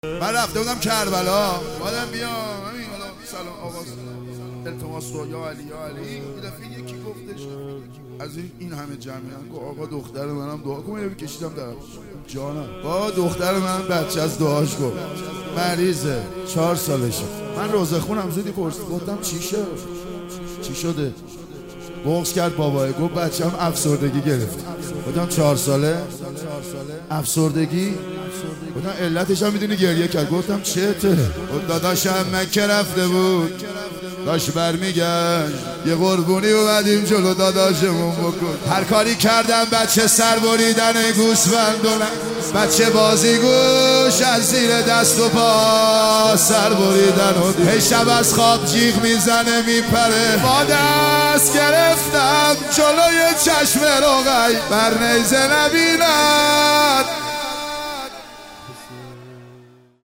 من رفته بودم کربلا، بعدم بیام همین حالا سلام آقا التماس رو یا علی این دفعه یکی گفتش از این همه جمعیان گفت آقا دختر منم دعا کن. یه کشیدم در جانم با دختر من بچه از دعاش گفت مریضه 4 سالشه. من روزه خونم زودی پرسید گفتم چی شده؟ بغض کرد بابای گفت بچه‌م افسردگی گرفت. گفتم 4 ساله افسردگی؟ گفتم علتش هم میدونی؟ گریه کرد. گفتم چته؟ داداشم مکه رفته بود داشت برمیگشت یه قربونی اومدیم جلو داداشمون بکن. هر کاری کردم بچه سر بریدن گوسفند بچه بازی گوش از زیر دست و پا سر بریدن و هی شب از خواب جیغ میزنه میپره. با دست گرفتم جلوی چشم رقی بر نیزه نبیند